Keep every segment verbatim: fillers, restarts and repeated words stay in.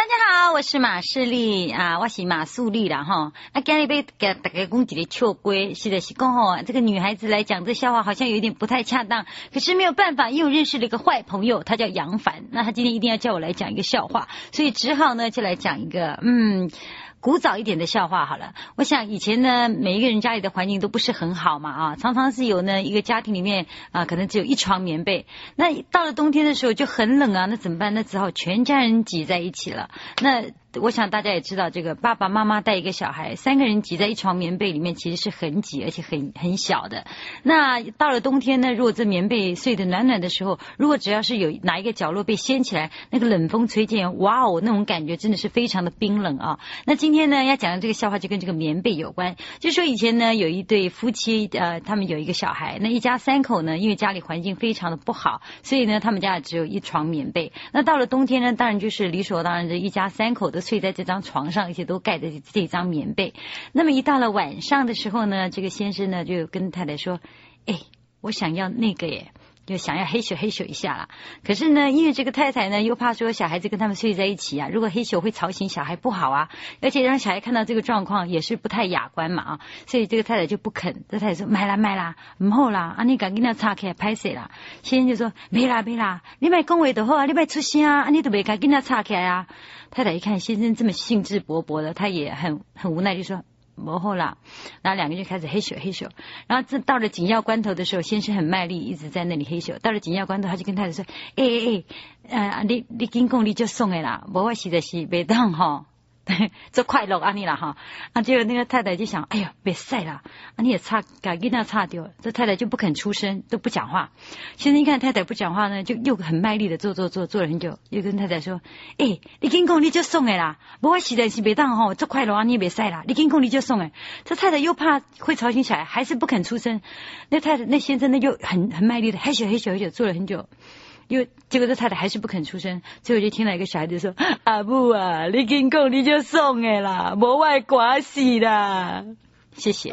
家好，我是马世丽啊，我是马素丽啦哈。啊，今日要给大家讲一个笑话，是的是讲吼，这个女孩子来讲这笑话好像有一点不太恰当，可是没有办法，因为我认识了一个坏朋友，他叫杨凡，那他今天一定要叫我来讲一个笑话，所以只好呢就来讲一个嗯。古早一点的笑话好了，我想以前呢，每一个人家里的环境都不是很好嘛啊，常常是有呢一个家庭里面啊，可能只有一床棉被。那到了冬天的时候就很冷啊，那怎么办？那只好全家人挤在一起了。那我想大家也知道，这个爸爸妈妈带一个小孩，三个人挤在一床棉被里面，其实是很挤，而且很很小的。那到了冬天呢，如果这棉被睡得暖暖的时候，如果只要是有哪一个角落被掀起来，那个冷风吹进，哇哦，那种感觉真的是非常的冰冷啊。那今天呢要讲的这个笑话就跟这个棉被有关，就说以前呢有一对夫妻，呃，他们有一个小孩，那一家三口呢，因为家里环境非常的不好，所以呢他们家只有一床棉被。那到了冬天呢，当然就是理所当然的一家三口都睡在这张床上，而且都盖着这张棉被。那么一到了晚上的时候呢，这个先生呢就跟太太说，哎，我想要那个耶，就想要嘿咻嘿咻一下啦。可是呢，因为这个太太呢又怕说小孩子跟他们睡在一起啊，如果嘿咻会吵醒小孩不好啊，而且让小孩看到这个状况也是不太雅观嘛啊，所以这个太太就不肯。这太太说买啦买啦，唔好啦，啊你赶紧要岔开拍谁啦。先生就说没啦没啦，你别讲话就好啊，你别出声啊，你都别赶紧要岔开啊。太太一看先生这么兴致勃勃的，他也很很无奈，就说不好啦，然后两个人就开始嘿咻嘿咻，然后这到了紧要关头的时候，先生很卖力，一直在那里嘿咻。到了紧要关头，他就跟太太说：“哎哎哎，呃，你你紧讲你就送的啦，无我实在是袂当吼。”做快乐安尼啦哈，啊，结果那个太太就想，哎呦，别晒啦，啊，你也差，把囡仔差丢了，这太太就不肯出声，都不讲话。先生一看太太不讲话呢，就又很卖力的做做做，做了很久，又跟太太说，哎、欸，你紧讲你就送的啦，无我实在是袂当吼，做快乐啊，你也别晒啦，你紧讲你就送的。这太太又怕会吵醒小孩，还是不肯出声。那太太那先生呢又很很卖力的嘿咻嘿咻嘿咻做了很久。因为结果这太太还是不肯出声，最后就听到一个小孩子说：“阿母啊，你紧讲你就送的啦，无我关死啦。”谢谢。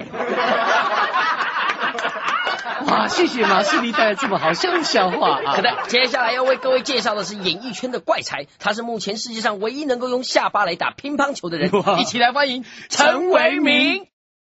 哇，谢谢马世丽带来这么好笑的笑话啊！ 好的，接下来要为各位介绍的是演艺圈的怪才，他是目前世界上唯一能够用下巴来打乒乓球的人，一起来欢迎陈为民。